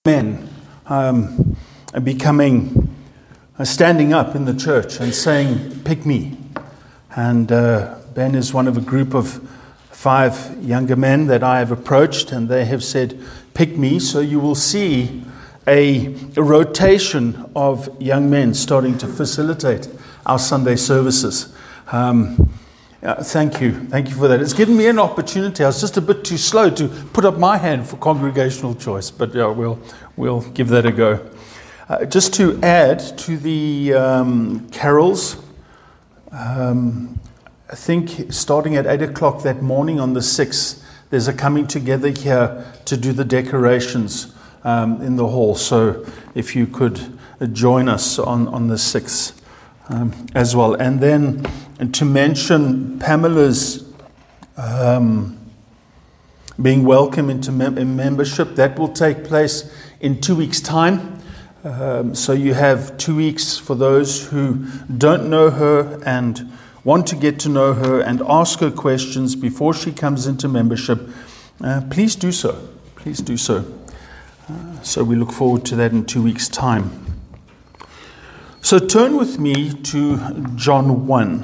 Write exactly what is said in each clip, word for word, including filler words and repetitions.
men um, are becoming, uh, standing up in the church and saying, pick me. And uh, Ben is one of a group of five younger men that I have approached, and they have said, pick me. So you will see a, a rotation of young men starting to facilitate our Sunday services. Um, Uh, thank you. Thank you for that. It's given me an opportunity. I was just a bit too slow to put up my hand for congregational choice, but yeah, we'll we'll give that a go. Uh, just to add to the um, carols, um, I think starting at eight o'clock that morning on the sixth, there's a coming together here to do the decorations um, in the hall. So if you could join us on, on the sixth um, as well. And then And to mention Pamela's um, being welcome into mem- membership, that will take place in two weeks' time. Um, so you have two weeks for those who don't know her and want to get to know her and ask her questions before she comes into membership. Uh, please do so. Please do so. Uh, so we look forward to that in two weeks' time. So turn with me to John one.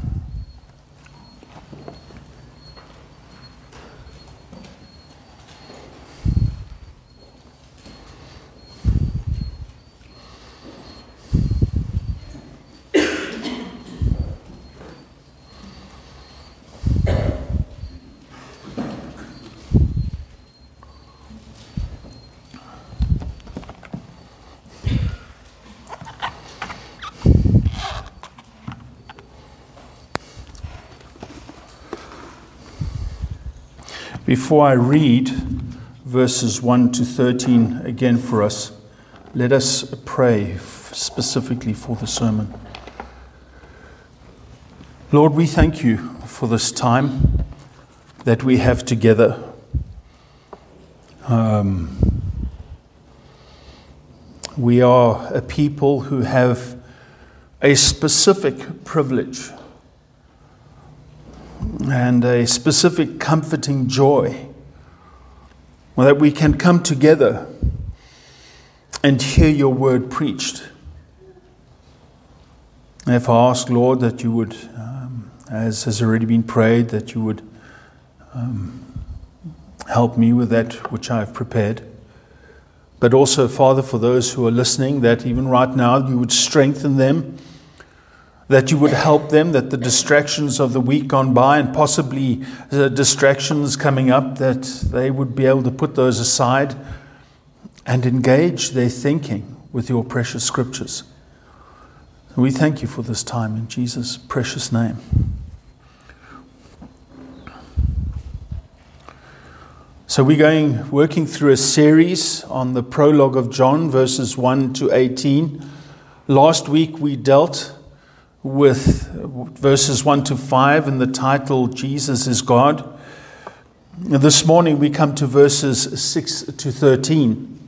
Before I read verses one to thirteen again for us, let us pray specifically for the sermon. Lord, we thank you for this time that we have together. Um, we are a people who have a specific privilege and a specific comforting joy, that we can come together and hear your word preached. If I ask, Lord, that you would, um, as has already been prayed, that you would um, help me with that which I have prepared. But also, Father, for those who are listening, that even right now you would strengthen them, that you would help them, that the distractions of the week gone by and possibly the distractions coming up, that they would be able to put those aside and engage their thinking with your precious scriptures. And we thank you for this time in Jesus' precious name. So we're going, working through a series on the prologue of John, verses one to eighteen. Last week we dealt with verses one to five and the title, Jesus is God. And this morning we come to verses six to thirteen.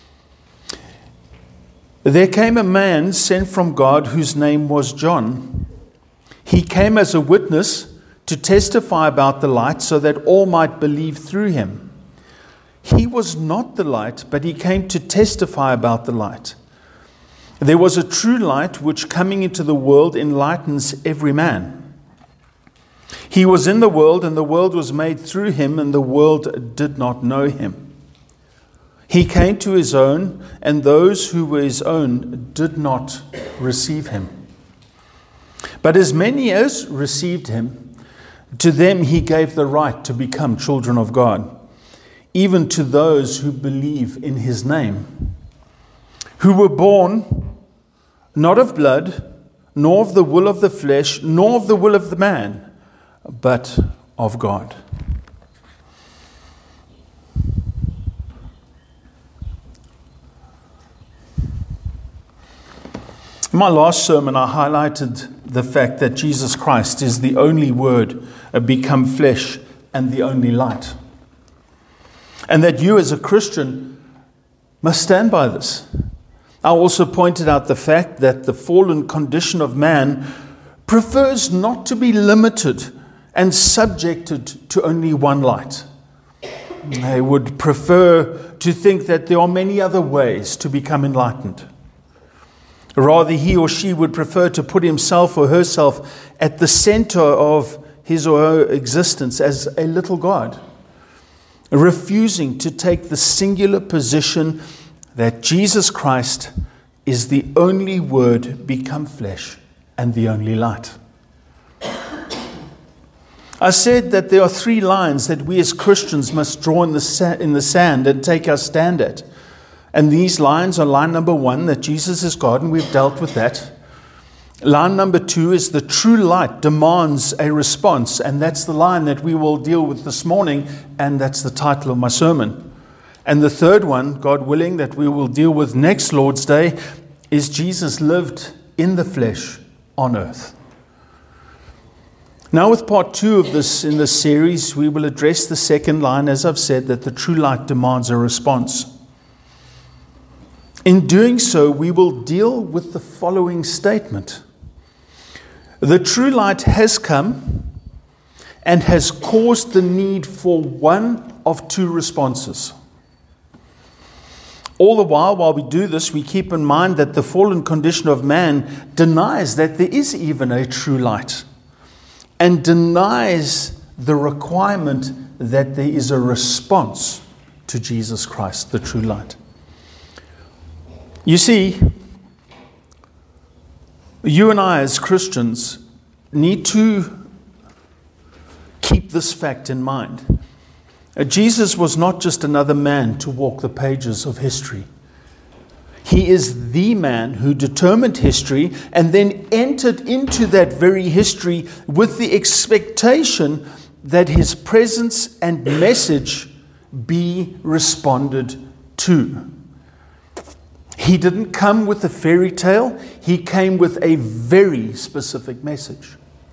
There came a man sent from God whose name was John. He came as a witness to testify about the light so that all might believe through him. He was not the light, but he came to testify about the light. There was a true light which coming into the world enlightens every man. He was in the world, and the world was made through him, and the world did not know him. He came to his own, and those who were his own did not receive him. But as many as received him, to them he gave the right to become children of God, even to those who believe in his name, who were born not of blood, nor of the will of the flesh, nor of the will of the man, but of God. In my last sermon, I highlighted the fact that Jesus Christ is the only Word become flesh and the only light. And that you as a Christian must stand by this. I also pointed out the fact that the fallen condition of man prefers not to be limited and subjected to only one light. They would prefer to think that there are many other ways to become enlightened. Rather, he or she would prefer to put himself or herself at the center of his or her existence as a little God, refusing to take the singular position that Jesus Christ is the only Word become flesh and the only light. I said that there are three lines that we as Christians must draw in the sa- in the sand and take our stand at. And these lines are line number one, that Jesus is God, and we've dealt with that. Line number two is the true light demands a response, and that's the line that we will deal with this morning, and that's the title of my sermon. And the third one, God willing, that we will deal with next Lord's Day, is Jesus lived in the flesh on earth. Now with part two of this in this series, we will address the second line, as I've said, that the true light demands a response. In doing so, we will deal with the following statement. The true light has come and has caused the need for one of two responses. All the while, while we do this, we keep in mind that the fallen condition of man denies that there is even a true light, and denies the requirement that there is a response to Jesus Christ, the true light. You see, you and I as Christians need to keep this fact in mind. Jesus was not just another man to walk the pages of history. He is the man who determined history and then entered into that very history with the expectation that his presence and message be responded to. He didn't come with a fairy tale. He came with a very specific message.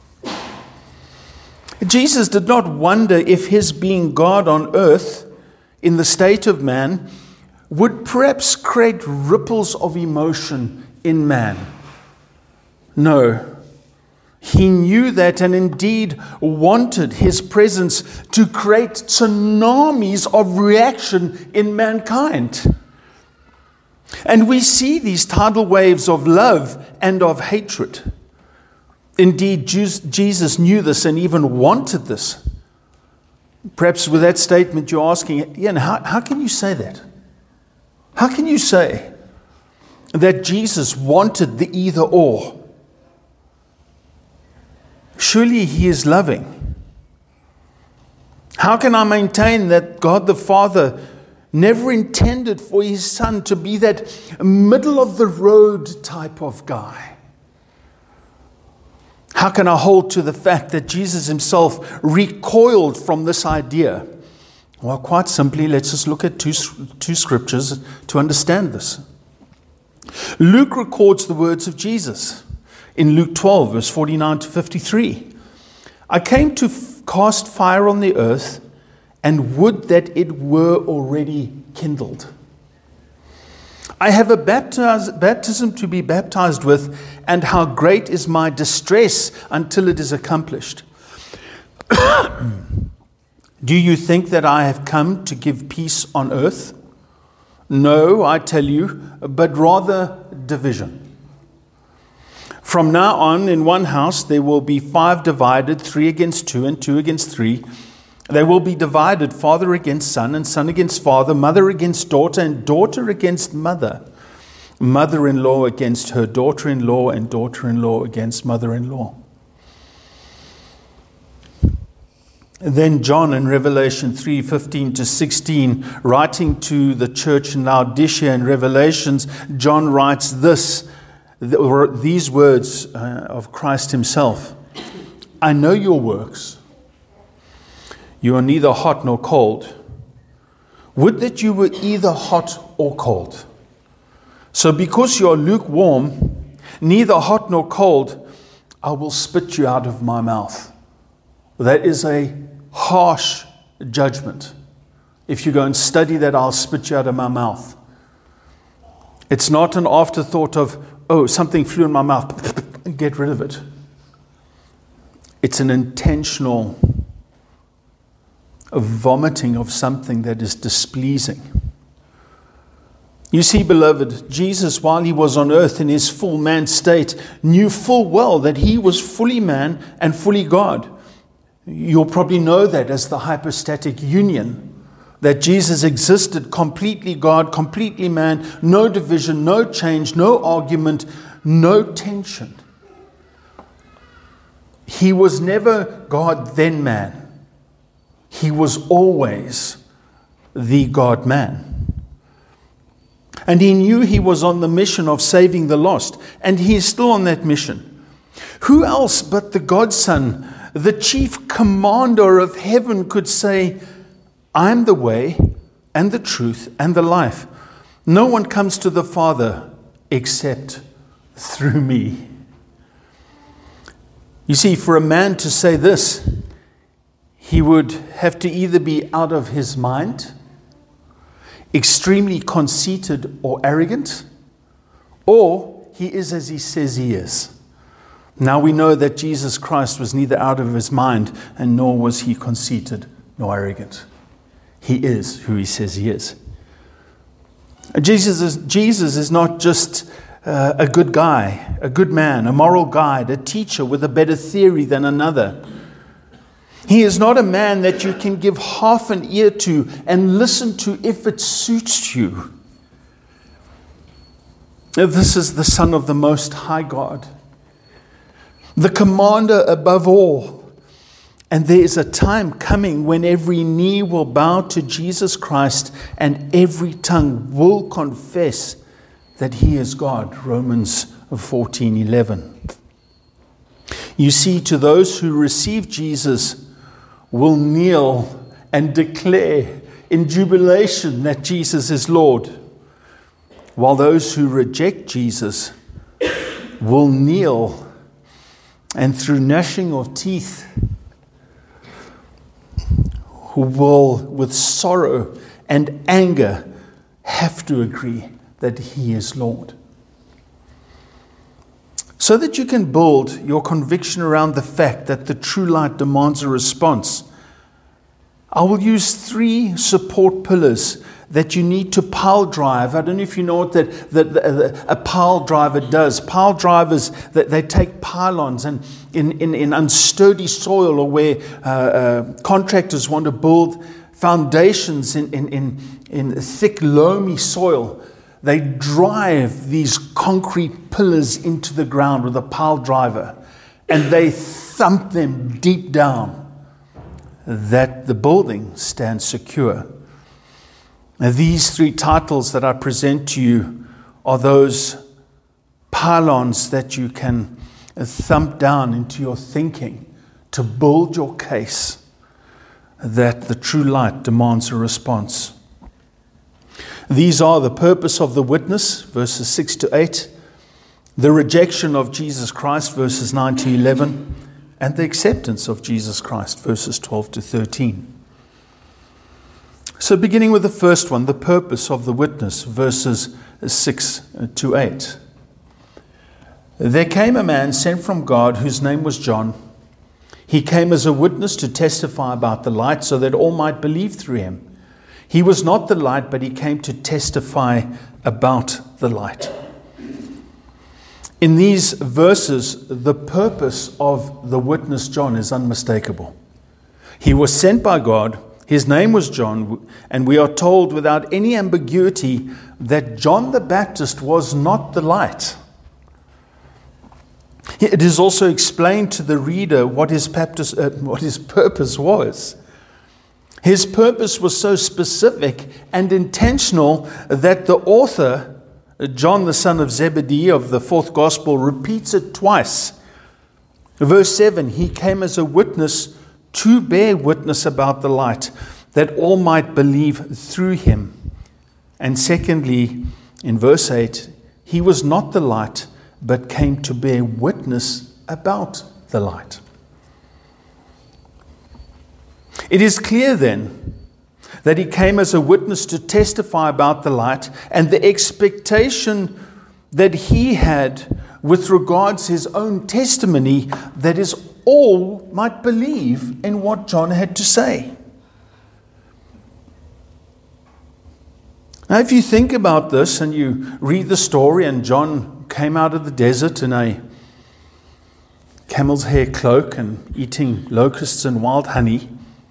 Jesus did not wonder if his being God on earth in the state of man would perhaps create ripples of emotion in man. No. He knew that, and indeed wanted his presence to create tsunamis of reaction in mankind. And we see these tidal waves of love and of hatred. Indeed, Jesus knew this and even wanted this. Perhaps with that statement you're asking, Ian, how, how can you say that? How can you say that Jesus wanted the either or? Surely he is loving. How can I maintain that God the Father never intended for his Son to be that middle of the road type of guy? How can I hold to the fact that Jesus himself recoiled from this idea? Well, quite simply, let's just look at two, two scriptures to understand this. Luke records the words of Jesus in Luke twelve, verse forty-nine to fifty-three. I came to f- cast fire on the earth, and would that it were already kindled. I have a baptize, baptism to be baptized with, and how great is my distress until it is accomplished. Do you think that I have come to give peace on earth? No, I tell you, but rather division. From now on, in one house there will be five divided, three against two, and two against three. They will be divided, father against son, and son against father, mother against daughter, and daughter against mother, mother-in-law against her daughter-in-law, and daughter-in-law against mother-in-law. Then John in Revelation three, fifteen to sixteen, writing to the church in Laodicea in Revelations, John writes this, these words of Christ himself. I know your works. You are neither hot nor cold. Would that you were either hot or cold. So because you are lukewarm, neither hot nor cold, I will spit you out of my mouth. That is a harsh judgment. If you go and study that, I'll spit you out of my mouth. It's not an afterthought of, oh, something flew in my mouth, get rid of it. It's an intentional a vomiting of something that is displeasing. You see, beloved, Jesus, while he was on earth in his full man state, knew full well that he was fully man and fully God. You'll probably know that as the hypostatic union, that Jesus existed completely God, completely man, no division, no change, no argument, no tension. He was never God, then man. He was always the God-man. And he knew he was on the mission of saving the lost. And he is still on that mission. Who else but the Godson, the chief commander of heaven, could say, I'm the way and the truth and the life. No one comes to the Father except through me. You see, for a man to say this, he would have to either be out of his mind, extremely conceited or arrogant, or he is as he says he is. Now we know that Jesus Christ was neither out of his mind, and nor was he conceited nor arrogant. He is who he says he is. Jesus is, Jesus is not just uh, a good guy, a good man, a moral guide, a teacher with a better theory than another. He is not a man that you can give half an ear to and listen to if it suits you. This is the Son of the Most High God, the commander above all. And there is a time coming when every knee will bow to Jesus Christ and every tongue will confess that he is God. Romans fourteen eleven. You see, to those who receive Jesus will kneel and declare in jubilation that Jesus is Lord, while those who reject Jesus will kneel and through gnashing of teeth who will with sorrow and anger have to agree that he is Lord. So that you can build your conviction around the fact that the true light demands a response, I will use three support pillars that you need to pile drive. I don't know if you know what that, that, that a pile driver does. Pile drivers, that they take pylons and in, in, in unsturdy soil, or where uh, uh, contractors want to build foundations in, in, in, in thick, loamy soil, they drive these concrete pillars into the ground with a pile driver, and they thump them deep down that the building stands secure. Now, these three titles that I present to you are those pylons that you can thump down into your thinking to build your case that the true light demands a response. These are the purpose of the witness, verses six to eight, the rejection of Jesus Christ, verses nine to eleven, and the acceptance of Jesus Christ, verses twelve to thirteen. So beginning with the first one, the purpose of the witness, verses six to eight. There came a man sent from God whose name was John. He came as a witness to testify about the light so that all might believe through him. He was not the light, but he came to testify about the light. In these verses, the purpose of the witness John is unmistakable. He was sent by God. His name was John, and we are told without any ambiguity that John the Baptist was not the light. It is also explained to the reader what his purpose, uh, what his purpose was. His purpose was so specific and intentional that the author, John the son of Zebedee of the fourth gospel, repeats it twice. Verse seven, he came as a witness to bear witness about the light, that all might believe through him. And secondly, in verse eight, he was not the light, but came to bear witness about the light. It is clear then that he came as a witness to testify about the light, and the expectation that he had with regards to his own testimony, that is, all might believe in what John had to say. Now, if you think about this and you read the story, and John came out of the desert in a camel's hair cloak and eating locusts and wild honey,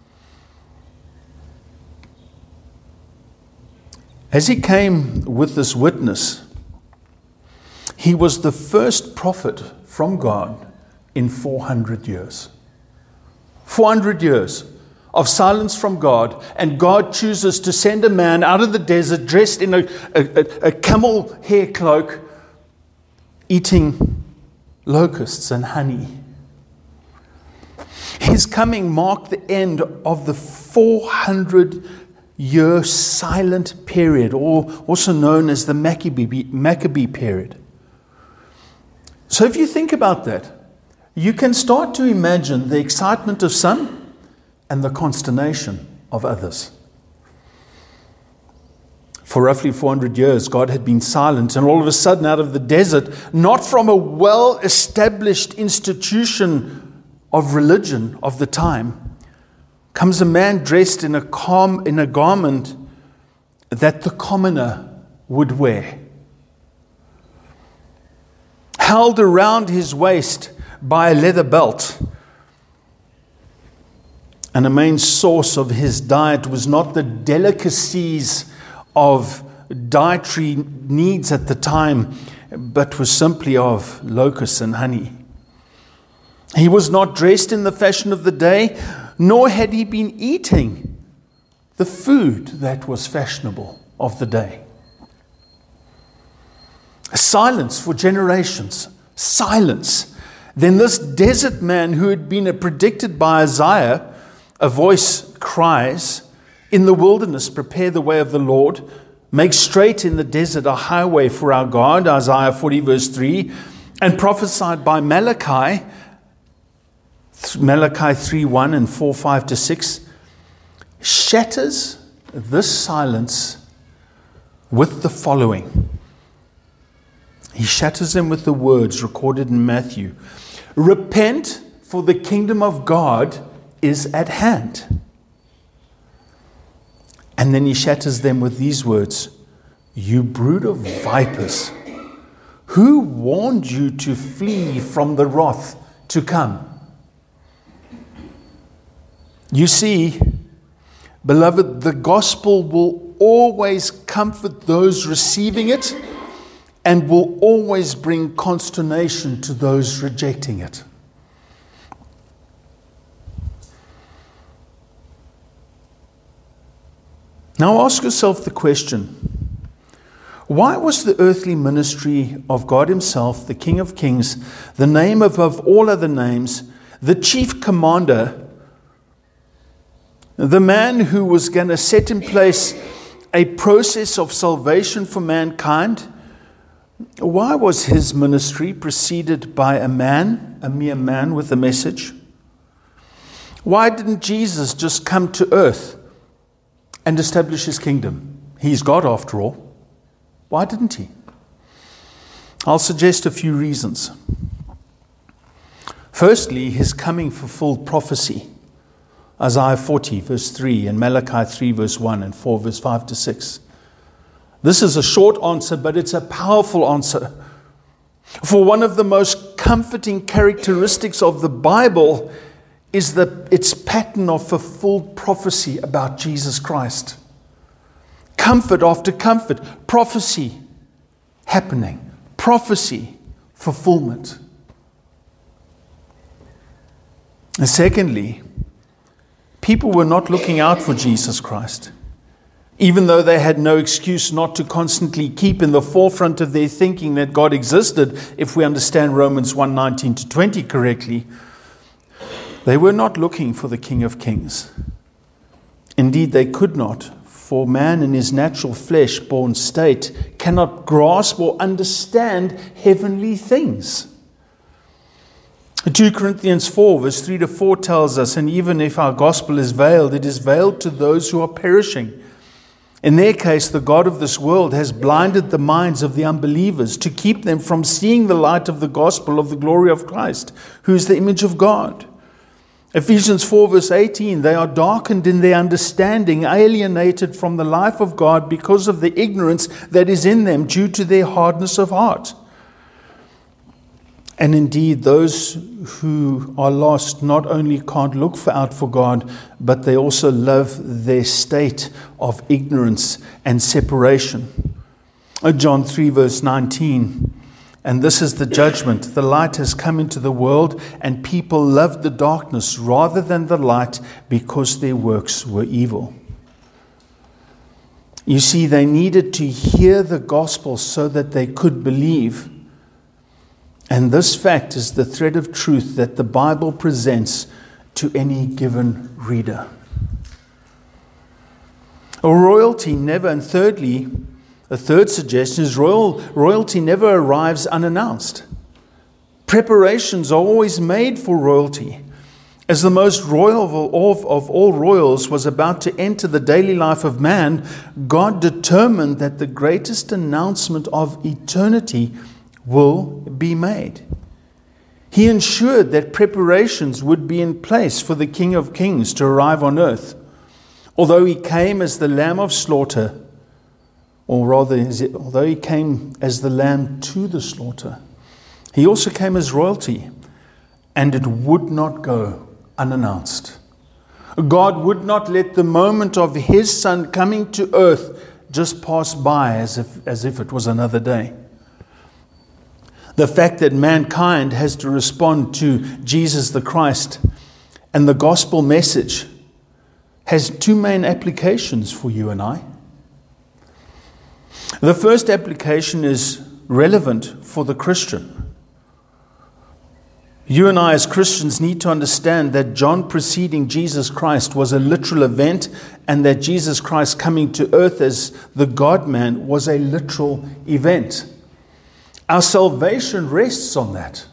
as he came with this witness, he was the first prophet from God in four hundred years. four hundred years of silence from God, and God chooses to send a man out of the desert dressed in a, a, a camel hair cloak, eating locusts and honey. His coming marked the end of the four hundred year silent period, or also known as the Maccabee, Maccabee period. So if you think about that, you can start to imagine the excitement of some and the consternation of others. For roughly four hundred years, God had been silent, and all of a sudden, out of the desert, not from a well-established institution of religion of the time, comes a man dressed in a calm, in a garment that the commoner would wear, held around his waist by a leather belt. And a main source of his diet was not the delicacies of dietary needs at the time, but was simply of locusts and honey. He was not dressed in the fashion of the day, nor had he been eating the food that was fashionable of the day. Silence for generations. Silence. Then this desert man who had been predicted by Isaiah, a voice cries, "In the wilderness, prepare the way of the Lord. Make straight in the desert a highway for our God," Isaiah forty verse three, and prophesied by Malachi, Malachi three one and four five to six, shatters this silence with the following. He shatters them with the words recorded in Matthew. "Repent, for the kingdom of God is at hand." And then he shatters them with these words. "You brood of vipers, who warned you to flee from the wrath to come?" You see, beloved, the gospel will always comfort those receiving it and will always bring consternation to those rejecting it. Now ask yourself the question, why was the earthly ministry of God himself, the King of Kings, the name above all other names, the chief commander, the man who was going to set in place a process of salvation for mankind, why was his ministry preceded by a man, a mere man with a message? Why didn't Jesus just come to earth and establish his kingdom? He's God after all. Why didn't he? I'll suggest a few reasons. Firstly, his coming fulfilled prophecy. Isaiah forty verse three and Malachi three verse one and four verse five to six. This is a short answer, but it's a powerful answer. For one of the most comforting characteristics of the Bible is the, its pattern of fulfilled prophecy about Jesus Christ. Comfort after comfort, prophecy happening, prophecy fulfillment. And secondly, people were not looking out for Jesus Christ, even though they had no excuse not to constantly keep in the forefront of their thinking that God existed, if we understand Romans one nineteen to twenty correctly. They were not looking for the King of Kings. Indeed, they could not, for man in his natural flesh-born state cannot grasp or understand heavenly things. Second Corinthians four verse three to four tells us, "And even if our gospel is veiled, it is veiled to those who are perishing. In their case, the God of this world has blinded the minds of the unbelievers to keep them from seeing the light of the gospel of the glory of Christ, who is the image of God. Ephesians four verse eighteen, they are darkened in their understanding, alienated from the life of God because of the ignorance that is in them due to their hardness of heart. And indeed, those who are lost not only can't look for out for God, but they also love their state of ignorance and separation. John three verse nineteen, and this is the judgment. The light has come into the world, and people loved the darkness rather than the light because their works were evil. You see, they needed to hear the gospel so that they could believe. And this fact is the thread of truth that the Bible presents to any given reader. A royalty never, and thirdly, a third suggestion is royal, royalty never arrives unannounced. Preparations are always made for royalty. As the most royal of all, of all royals was about to enter the daily life of man, God determined that the greatest announcement of eternity will be made. He ensured that preparations would be in place for the King of Kings to arrive on earth. Although he came as the Lamb of slaughter, or rather, although he came as the lamb to the slaughter, he also came as royalty, and it would not go unannounced. God would not let the moment of his Son coming to earth just pass by as if, as if it was another day. The fact that mankind has to respond to Jesus the Christ and the gospel message has two main applications for you and I. The first application is relevant for the Christian. You and I as Christians need to understand that John preceding Jesus Christ was a literal event, and that Jesus Christ coming to earth as the God-man was a literal event. Our salvation rests on that.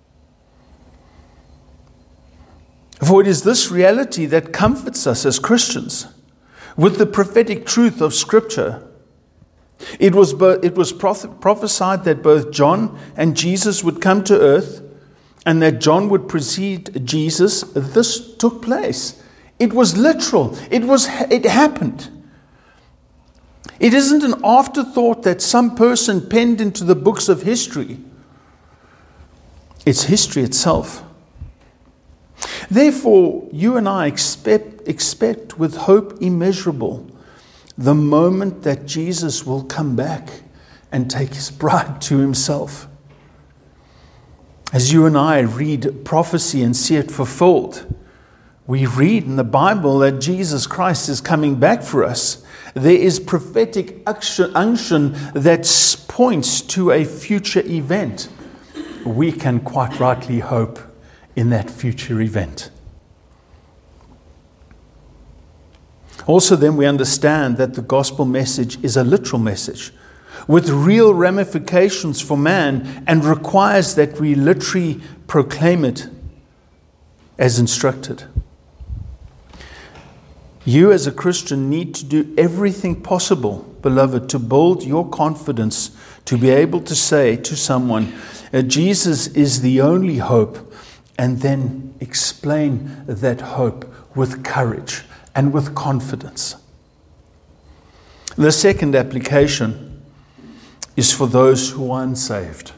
For it is this reality that comforts us as Christians with the prophetic truth of Scripture. It was, it was prophesied that both John and Jesus would come to earth, and that John would precede Jesus. This took place. It was literal. It was. It happened. It isn't an afterthought that some person penned into the books of history. It's history itself. Therefore, you and I expect, expect with hope immeasurable the moment that Jesus will come back and take his bride to himself. As you and I read prophecy and see it fulfilled, we read in the Bible that Jesus Christ is coming back for us. There is prophetic unction that points to a future event. We can quite rightly hope in that future event. Also, then we understand that the gospel message is a literal message with real ramifications for man, and requires that we literally proclaim it as instructed. You as a Christian need to do everything possible, beloved, to build your confidence, to be able to say to someone, Jesus is the only hope, and then explain that hope with courage and with confidence. The second application is for those who are unsaved.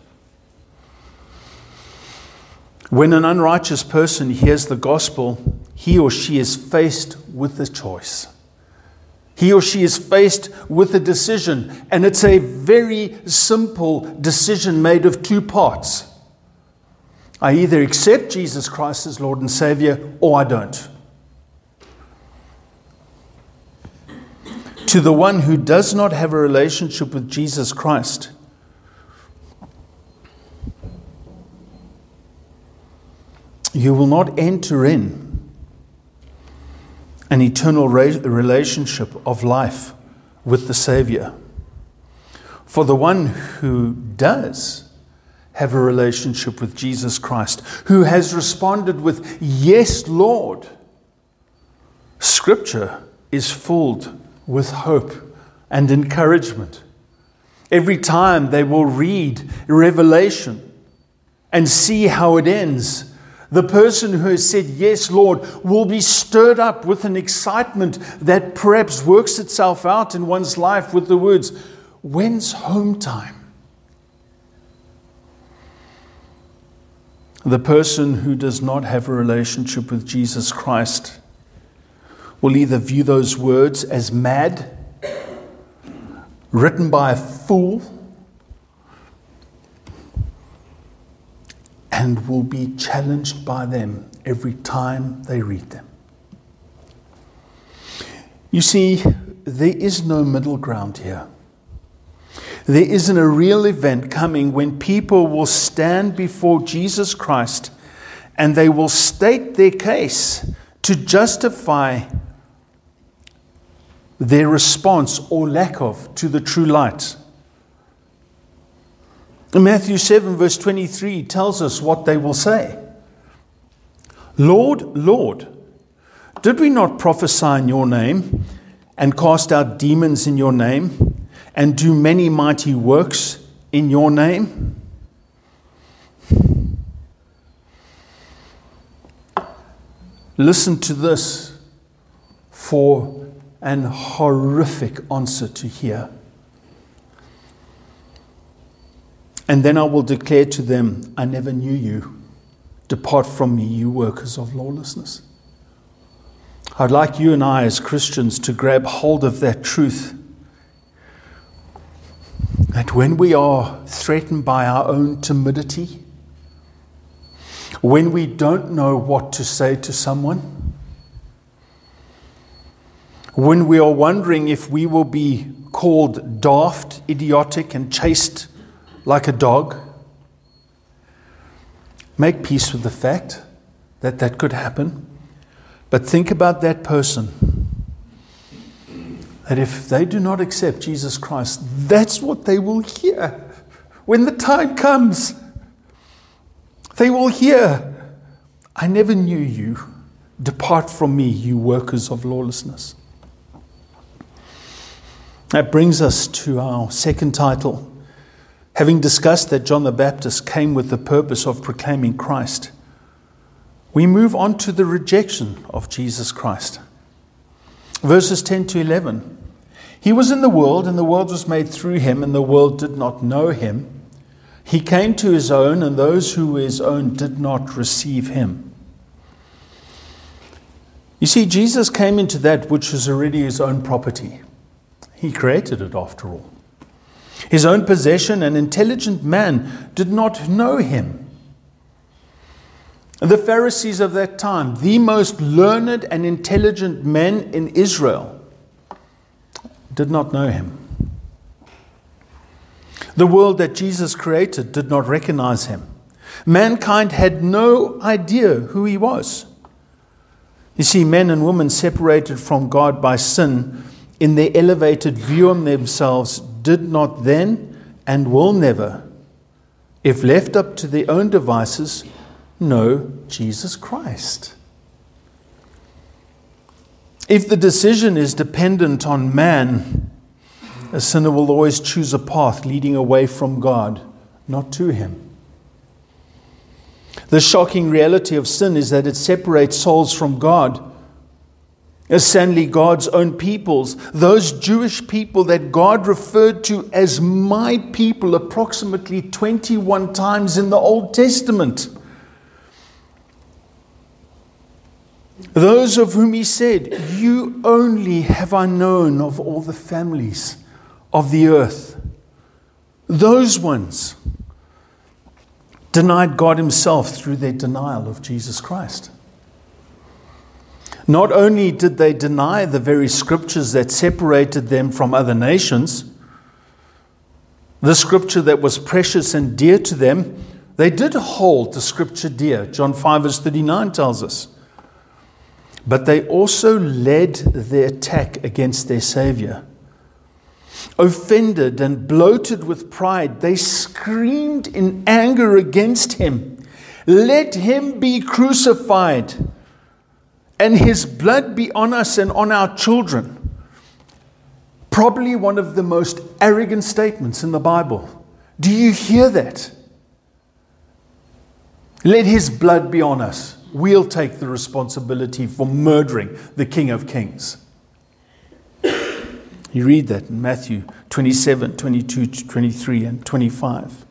When an unrighteous person hears the gospel, he or she is faced with a choice. He or she is faced with a decision, and it's a very simple decision made of two parts. I either accept Jesus Christ as Lord and Savior, or I don't. To the one who does not have a relationship with Jesus Christ, you will not enter in an eternal relationship of life with the Savior. For the one who does have a relationship with Jesus Christ, who has responded with, "Yes, Lord," Scripture is filled with hope and encouragement. Every time they will read Revelation and see how it ends, The person who has said, yes, Lord, will be stirred up with an excitement that perhaps works itself out in one's life with the words, when's home time? The person who does not have a relationship with Jesus Christ will either view those words as mad, written by a fool, and will be challenged by them every time they read them. You see, there is no middle ground here. There isn't a real event coming when people will stand before Jesus Christ and they will state their case to justify their response or lack of to the true light. Matthew seven verse twenty-three tells us what they will say. Lord, Lord, did we not prophesy in your name and cast out demons in your name and do many mighty works in your name? Listen to this for an horrific answer to hear. And then I will declare to them, I never knew you. Depart from me, you workers of lawlessness. I'd like you and I as Christians to grab hold of that truth. That when we are threatened by our own timidity, when we don't know what to say to someone, when we are wondering if we will be called daft, idiotic, and chased like a dog, make peace with the fact that that could happen. But think about that person, that if they do not accept Jesus Christ, that's what they will hear when the time comes. They will hear, I never knew you. Depart from me, you workers of lawlessness. That brings us to our second title. Having discussed that John the Baptist came with the purpose of proclaiming Christ, we move on to the rejection of Jesus Christ. Verses ten to eleven. He was in the world, and the world was made through him, and the world did not know him. He came to his own, and those who were his own did not receive him. You see, Jesus came into that which was already his own property. He created it after all. His own possession, an intelligent man, did not know him. The Pharisees of that time, the most learned and intelligent men in Israel, did not know him. The world that Jesus created did not recognize him. Mankind had no idea who he was. You see, men and women separated from God by sin in their elevated view of themselves did not then and will never, if left up to their own devices, know Jesus Christ. If the decision is dependent on man, a sinner will always choose a path leading away from God, not to him. The shocking reality of sin is that it separates souls from God. As sadly, God's own peoples, those Jewish people that God referred to as my people approximately twenty-one times in the Old Testament. Those of whom he said, you only have I known of all the families of the earth. Those ones denied God himself through their denial of Jesus Christ. Not only did they deny the very scriptures that separated them from other nations, the scripture that was precious and dear to them, they did hold the scripture dear. John five verse thirty-nine tells us. But they also led their attack against their Savior. Offended and bloated with pride, they screamed in anger against him. Let him be crucified, and his blood be on us and on our children. Probably one of the most arrogant statements in the Bible. Do you hear that? Let his blood be on us. We'll take the responsibility for murdering the King of Kings. You read that in Matthew twenty-seven, twenty-two, twenty-three, and twenty-five.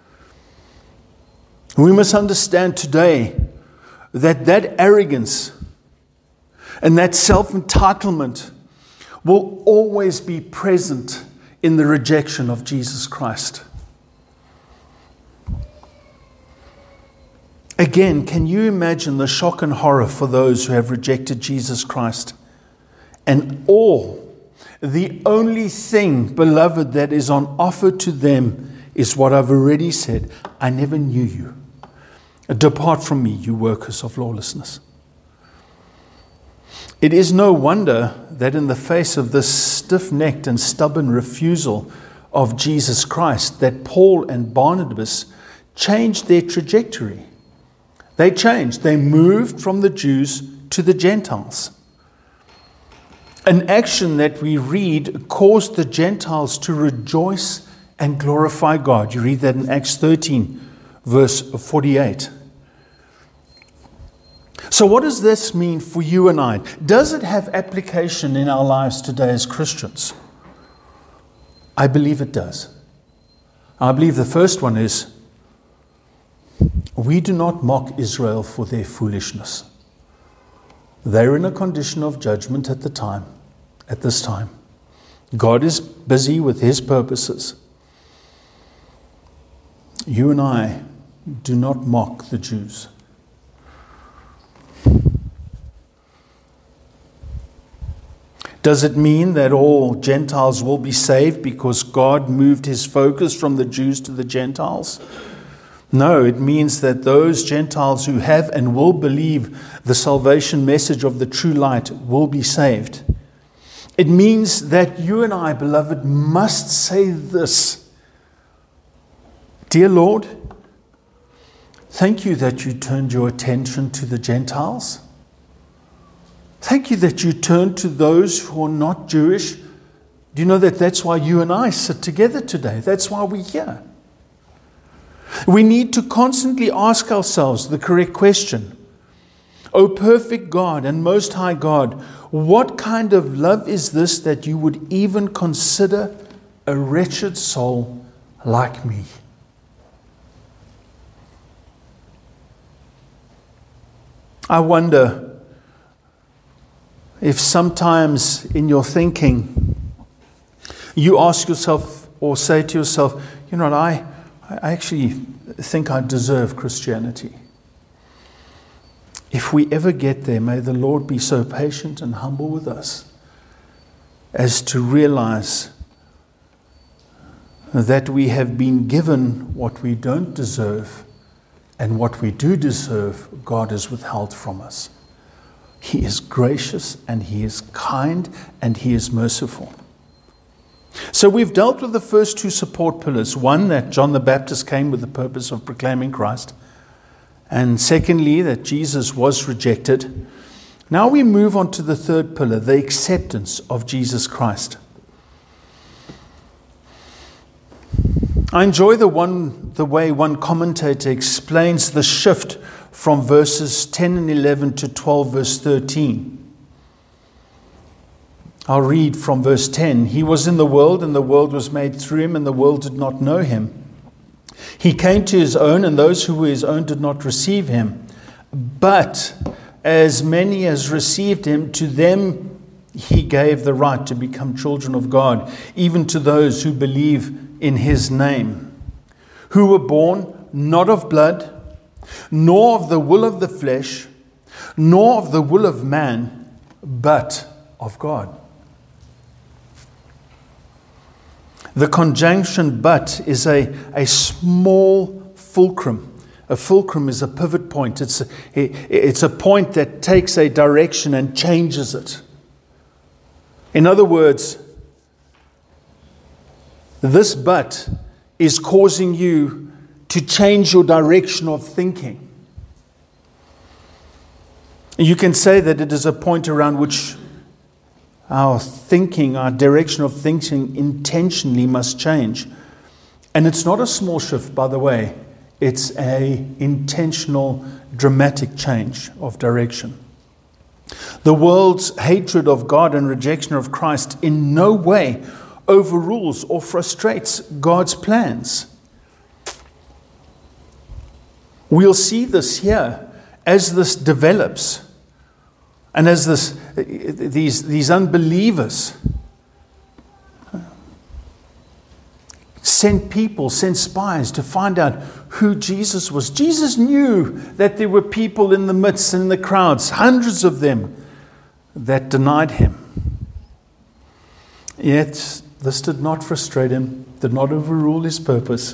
We must understand today that that arrogance and that self-entitlement will always be present in the rejection of Jesus Christ. Again, can you imagine the shock and horror for those who have rejected Jesus Christ? And all, the only thing, beloved, that is on offer to them is what I've already said. I never knew you. Depart from me, you workers of lawlessness. It is no wonder that in the face of this stiff-necked and stubborn refusal of Jesus Christ, that Paul and Barnabas changed their trajectory. They changed. They moved from the Jews to the Gentiles. An action that we read caused the Gentiles to rejoice and glorify God. You read that in Acts thirteen, verse forty-eight. So what does this mean for you and I? Does it have application in our lives today as Christians? I believe it does. I believe the first one is, we do not mock Israel for their foolishness. They're in a condition of judgment at the time, at this time. God is busy with his purposes. You and I do not mock the Jews. Does it mean that all Gentiles will be saved because God moved his focus from the Jews to the Gentiles? No, it means that those Gentiles who have and will believe the salvation message of the true light will be saved. It means that you and I, beloved, must say this. Dear Lord, thank you that you turned your attention to the Gentiles. Thank you that you turned to those who are not Jewish. Do you know that that's why you and I sit together today? That's why we're here. We need to constantly ask ourselves the correct question. O perfect God and most high God, what kind of love is this that you would even consider a wretched soul like me? I wonder if sometimes in your thinking you ask yourself or say to yourself, you know what, I, I actually think I deserve Christianity. If we ever get there, may the Lord be so patient and humble with us as to realize that we have been given what we don't deserve, and what we do deserve, God has withheld from us. He is gracious and he is kind and he is merciful. So we've dealt with the first two support pillars. One, that John the Baptist came with the purpose of proclaiming Christ. And secondly, that Jesus was rejected. Now we move on to the third pillar, the acceptance of Jesus Christ. I enjoy the one the way one commentator explains the shift from verses ten and eleven to twelve, verse thirteen. I'll read from verse ten. He was in the world, and the world was made through him, and the world did not know him. He came to his own, and those who were his own did not receive him. But as many as received him, to them he gave the right to become children of God, even to those who believe in his name, who were born not of blood, nor of the will of the flesh, nor of the will of man, but of God. The conjunction but is a, a small fulcrum. A fulcrum is a pivot point. It's a, it's a point that takes a direction and changes it. In other words, this but is causing you to change your direction of thinking. You can say that it is a point around which our thinking, our direction of thinking intentionally must change. And it's not a small shift, by the way. It's a intentional, dramatic change of direction. The world's hatred of God and rejection of Christ in no way overrules or frustrates God's plans. We'll see this here as this develops, and as this these these unbelievers sent people, sent spies to find out who Jesus was. Jesus knew that there were people in the midst and in the crowds, hundreds of them, that denied him. Yet this did not frustrate him, did not overrule his purpose.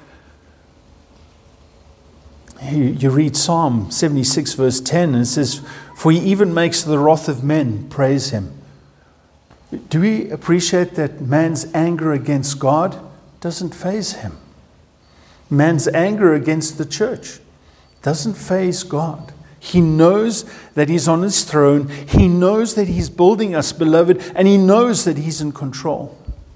You, you read Psalm seventy-six verse ten, and it says, "For he even makes the wrath of men praise him." Do we appreciate that man's anger against God doesn't faze him? Man's anger against the church doesn't faze God. He knows that he's on his throne. He knows that he's building us, beloved, and he knows that he's in control.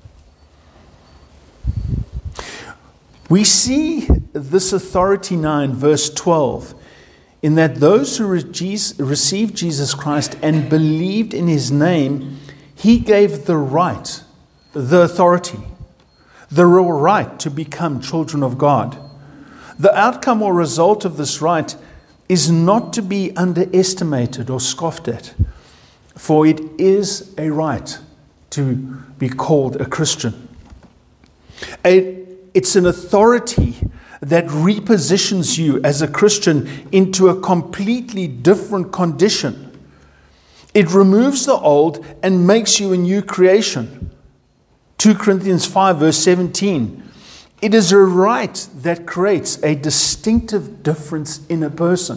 We see this authority now in verse twelve, in that those who received Jesus Christ and believed in his name, he gave the right, the authority, the real right to become children of God. The outcome or result of this right is not to be underestimated or scoffed at, for it is a right to be called a Christian. A, it's an authority that repositions you as a Christian into a completely different condition. It removes the old and makes you a new creation. Second Corinthians five verse seventeen. It is a right that creates a distinctive difference in a person.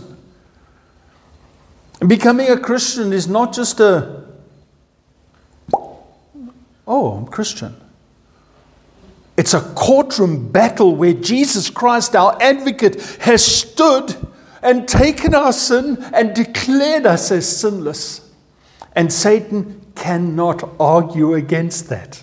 And becoming a Christian is not just a, oh, I'm Christian. It's a courtroom battle where Jesus Christ, our advocate, has stood and taken our sin and declared us as sinless. And Satan cannot argue against that.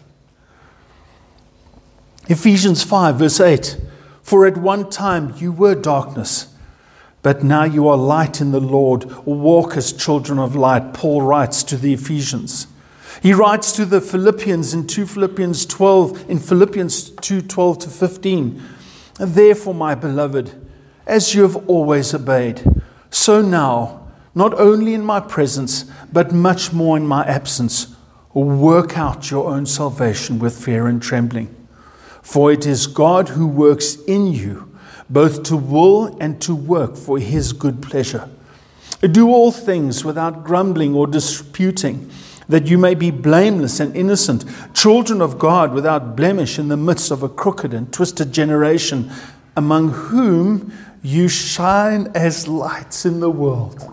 Ephesians five verse eight, "For at one time you were darkness, but now you are light in the Lord. Walk as children of light," Paul writes to the Ephesians. He writes to the Philippians in two Philippians twelve, in Philippians two twelve to fifteen. "Therefore, my beloved, as you have always obeyed, so now, not only in my presence, but much more in my absence, work out your own salvation with fear and trembling. For it is God who works in you, both to will and to work for his good pleasure. Do all things without grumbling or disputing, that you may be blameless and innocent, children of God without blemish in the midst of a crooked and twisted generation, among whom you shine as lights in the world."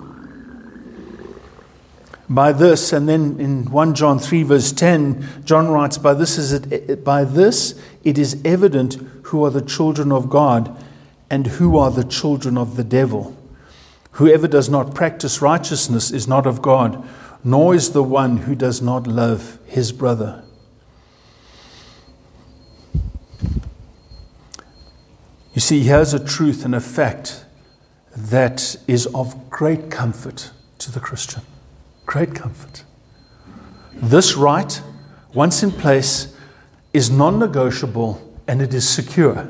By this, and then in First John three verse ten, John writes, by this, is it, by this it is evident who are the children of God and who are the children of the devil. Whoever does not practice righteousness is not of God, nor is the one who does not love his brother. You see, here's a truth and a fact that is of great comfort to the Christian. Great comfort. This right, once in place, is non-negotiable and it is secure.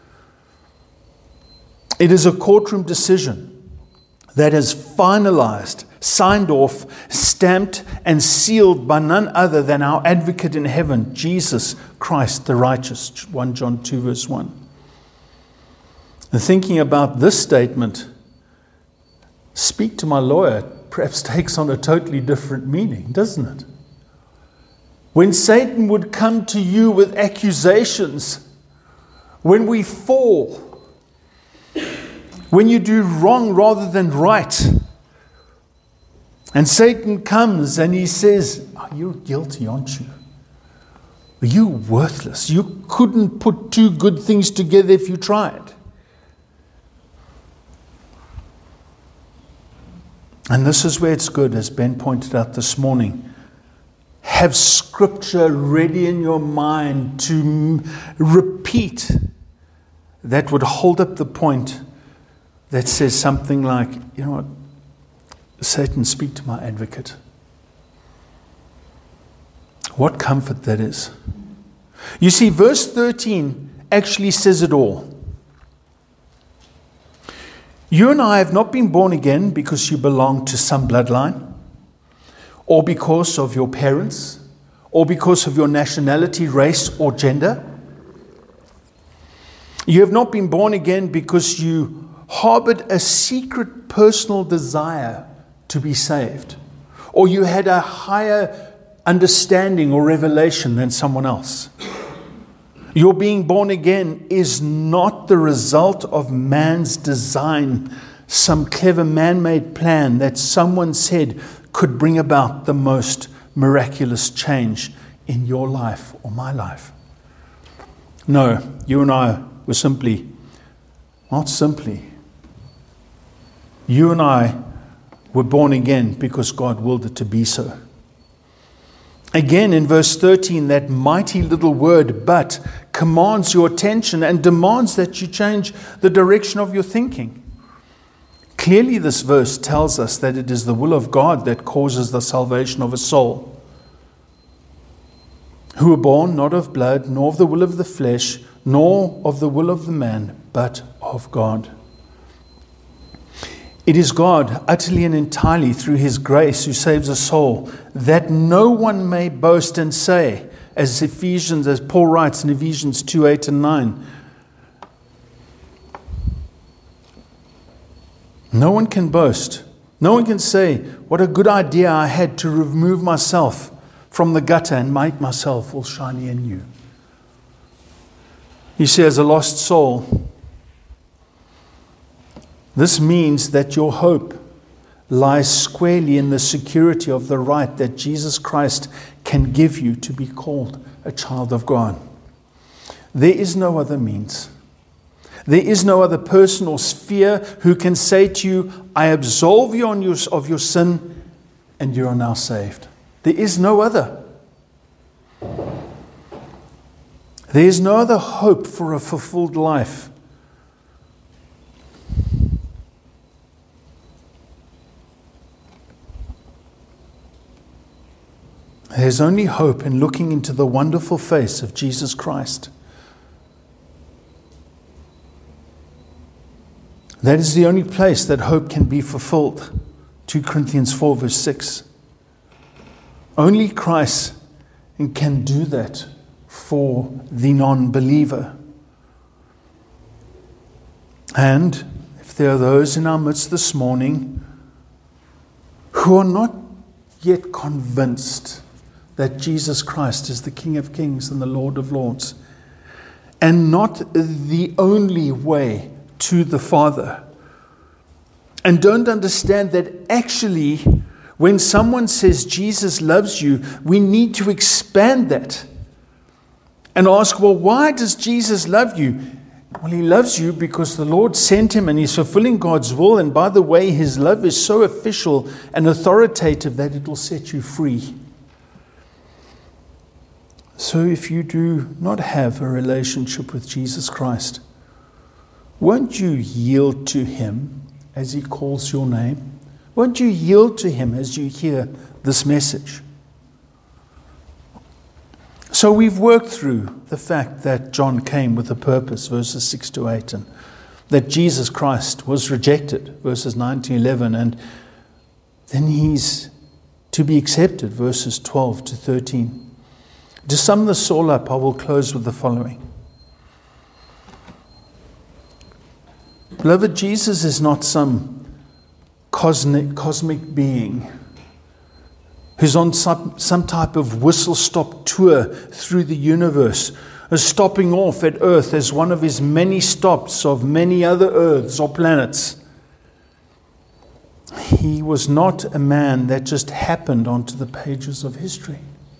It is a courtroom decision that is finalized, signed off, stamped, and sealed by none other than our advocate in heaven, Jesus Christ the righteous. First John two verse one. And thinking about this statement, "Speak to my lawyer," perhaps takes on a totally different meaning, doesn't it? When Satan would come to you with accusations, when we fall, when you do wrong rather than right, and Satan comes and he says, "Oh, you're guilty, aren't you? You're worthless. You couldn't put two good things together if you tried." And this is where it's good, as Ben pointed out this morning. Have Scripture ready in your mind to repeat that would hold up the point that says something like, you know what, Satan, speak to my advocate. What comfort that is. You see, verse thirteen actually says it all. You and I have not been born again because you belong to some bloodline, or because of your parents, or because of your nationality, race, or gender. You have not been born again because you harbored a secret personal desire to be saved, or you had a higher understanding or revelation than someone else. Your being born again is not the result of man's design, some clever man-made plan that someone said could bring about the most miraculous change in your life or my life. No, you and I were simply, not simply, you and I were born again because God willed it to be so. Again, in verse thirteen, that mighty little word, but, commands your attention and demands that you change the direction of your thinking. Clearly, this verse tells us that it is the will of God that causes the salvation of a soul, who were born not of blood, nor of the will of the flesh, nor of the will of the man, but of God. It is God, utterly and entirely through His grace, who saves a soul, that no one may boast and say, as Ephesians, as Paul writes in Ephesians two, eight and nine, no one can boast. No one can say, what a good idea I had to remove myself from the gutter and make myself all shiny and new. You see, as a lost soul, this means that your hope lies squarely in the security of the right that Jesus Christ can give you to be called a child of God. There is no other means. There is no other person or sphere who can say to you, I absolve you on your, of your sin, and you are now saved. There is no other. There is no other hope for a fulfilled life. There's only hope in looking into the wonderful face of Jesus Christ. That is the only place that hope can be fulfilled. Second Corinthians four verse six. Only Christ can do that for the non-believer. And if there are those in our midst this morning who are not yet convinced that Jesus Christ is the King of Kings and the Lord of Lords, and not the only way to the Father, and don't understand that actually when someone says Jesus loves you, we need to expand that and ask, well, why does Jesus love you? Well, He loves you because the Lord sent Him and He's fulfilling God's will, and by the way, His love is so official and authoritative that it will set you free. So if you do not have a relationship with Jesus Christ, won't you yield to Him as He calls your name? Won't you yield to Him as you hear this message? So we've worked through the fact that John came with a purpose, verses six to eight, and that Jesus Christ was rejected, verses nine to eleven, and then He's to be accepted, verses twelve to thirteen. To sum this all up, I will close with the following. Beloved, Jesus is not some cosmic, cosmic being who's on some, some type of whistle-stop tour through the universe, is stopping off at Earth as one of His many stops of many other Earths or planets. He was not a man that just happened onto the pages of history.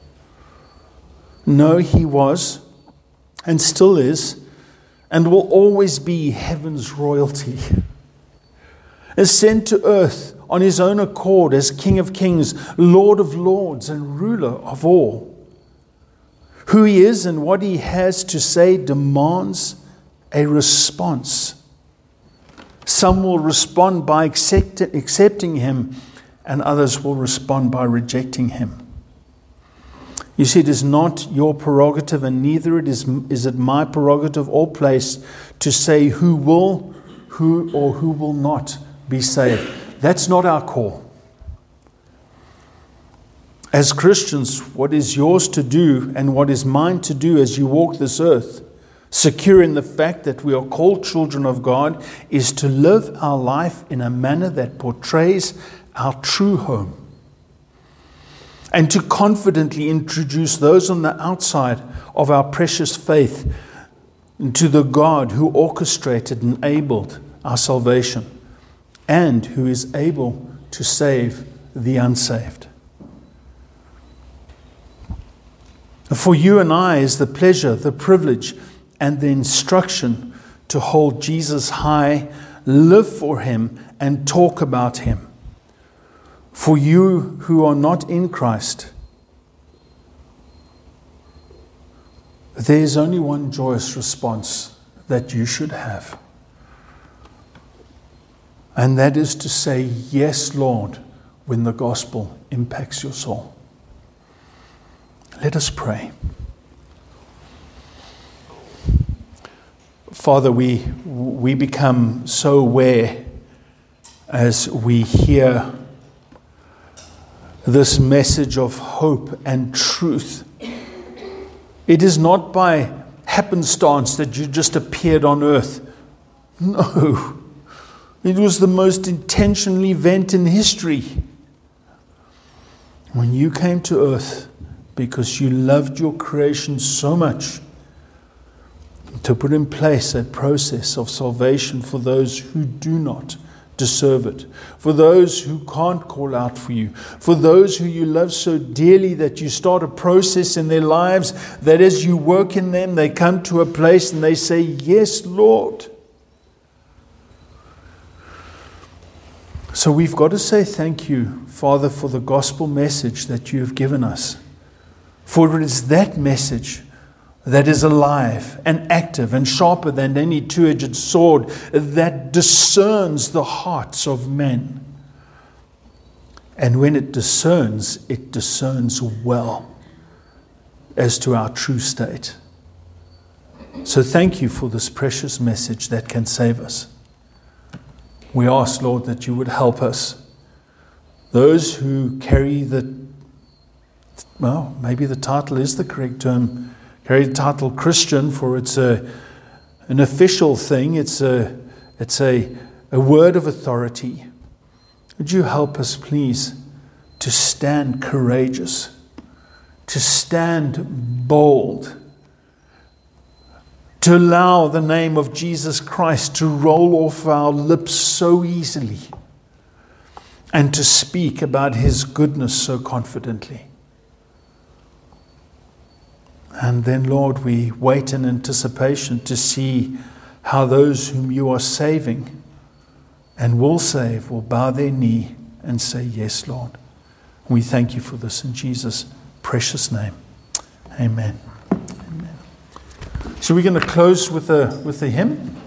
No, He was, and still is, and will always be heaven's royalty. Is sent to earth on His own accord as King of Kings, Lord of Lords, and ruler of all. Who He is and what He has to say demands a response. Some will respond by accept, accepting him, and others will respond by rejecting him. You see, it is not your prerogative, and neither it is, is it my prerogative or place to say who will, who or who will not be saved. That's not our call. As Christians, what is yours to do and what is mine to do as you walk this earth, secure in the fact that we are called children of God, is to live our life in a manner that portrays our true home. And to confidently introduce those on the outside of our precious faith to the God who orchestrated and enabled our salvation, and who is able to save the unsaved. For you and I is the pleasure, the privilege, and the instruction to hold Jesus high, live for him, and talk about him. For you who are not in Christ, there is only one joyous response that you should have. And that is to say, yes, Lord, when the gospel impacts your soul. Let us pray. Father, we, we become so aware as we hear this message of hope and truth. It is not by happenstance that you just appeared on earth. No. It was the most intentional event in history. When you came to earth because you loved your creation so much, to put in place a process of salvation for those who do not deserve it, for those who can't call out for you, for those who you love so dearly that you start a process in their lives that as you work in them, they come to a place and they say, yes, Lord. So we've got to say thank you, Father, for the gospel message that you have given us. For it is that message that is alive and active and sharper than any two-edged sword that discerns the hearts of men. And when it discerns, it discerns well as to our true state. So thank you for this precious message that can save us. We ask, Lord, that you would help us. Those who carry the, well, maybe the title is the correct term, carry the title Christian, for it's a an official thing. It's a it's a, a word of authority. Would you help us, please, to stand courageous, to stand bold, to allow the name of Jesus Christ to roll off our lips so easily, and to speak about his goodness so confidently. And then, Lord, we wait in anticipation to see how those whom you are saving and will save will bow their knee and say, yes, Lord. We thank you for this in Jesus' precious name. Amen. Amen. So we're going to close with a, with a hymn.